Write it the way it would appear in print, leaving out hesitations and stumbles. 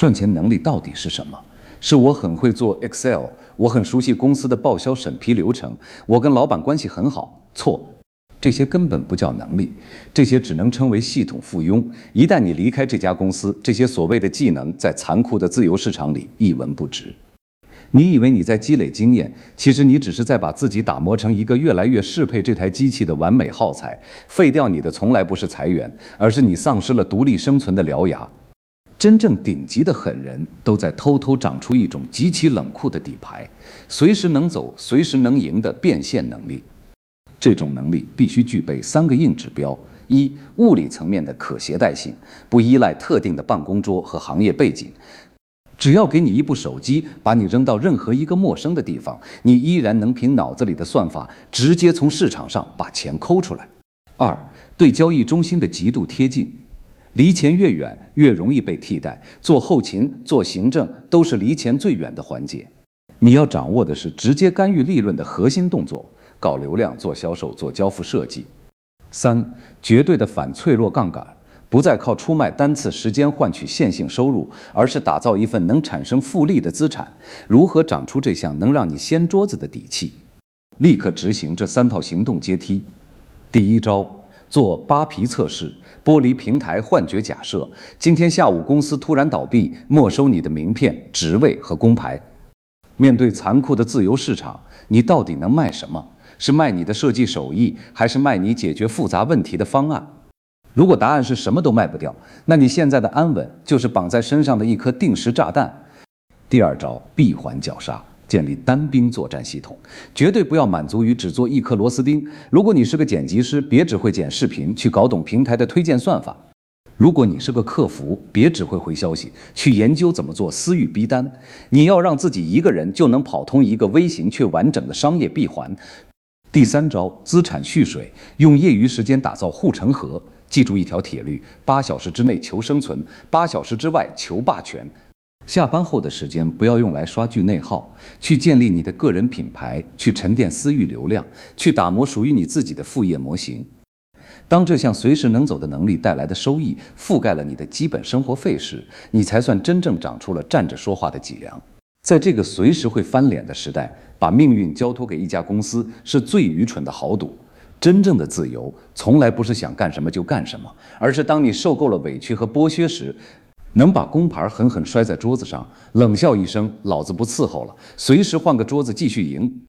赚钱能力到底是什么？是我很会做 Excel， 我很熟悉公司的报销审批流程，我跟老板关系很好。错，这些根本不叫能力，这些只能称为系统附庸。一旦你离开这家公司，这些所谓的技能在残酷的自由市场里一文不值。你以为你在积累经验，其实你只是在把自己打磨成一个越来越适配这台机器的完美耗材。废掉你的从来不是裁员，而是你丧失了独立生存的獠牙。真正顶级的狠人都在偷偷长出一种极其冷酷的底牌，随时能走、随时能赢的变现能力。这种能力必须具备3个硬指标：一、物理层面的可携带性，不依赖特定的办公桌和行业背景。只要给你一部手机，把你扔到任何一个陌生的地方，你依然能凭脑子里的算法，直接从市场上把钱抠出来。2、对交易中心的极度贴近，离钱越远，越容易被替代。做后勤、做行政都是离钱最远的环节。你要掌握的是直接干预利润的核心动作，搞流量、做销售、做交付设计。3、绝对的反脆弱杠杆。不再靠出卖单次时间换取线性收入，而是打造一份能产生复利的资产。如何长出这项能让你掀桌子的底气？立刻执行这3套行动阶梯。第一招，做扒皮测试，剥离平台幻觉假设。今天下午公司突然倒闭，没收你的名片、职位和工牌。面对残酷的自由市场，你到底能卖什么？是卖你的设计手艺，还是卖你解决复杂问题的方案？如果答案是什么都卖不掉，那你现在的安稳就是绑在身上的一颗定时炸弹。第二招，闭环绞杀，建立单兵作战系统，绝对不要满足于只做一颗螺丝钉。如果你是个剪辑师，别只会剪视频，去搞懂平台的推荐算法；如果你是个客服，别只会回消息，去研究怎么做私域逼单。你要让自己一个人就能跑通一个微型却完整的商业闭环。第三招，资产蓄水，用业余时间打造护城河。记住一条铁律：8小时之内求生存，8小时之外求霸权。下班后的时间不要用来刷剧内耗，去建立你的个人品牌，去沉淀私域流量，去打磨属于你自己的副业模型。当这项随时能走的能力带来的收益覆盖了你的基本生活费时，你才算真正长出了站着说话的脊梁。在这个随时会翻脸的时代，把命运交托给一家公司是最愚蠢的豪赌。真正的自由，从来不是想干什么就干什么，而是当你受够了委屈和剥削时，能把工牌狠狠摔在桌子上，冷笑一声“老子不伺候了”，随时换个桌子继续赢。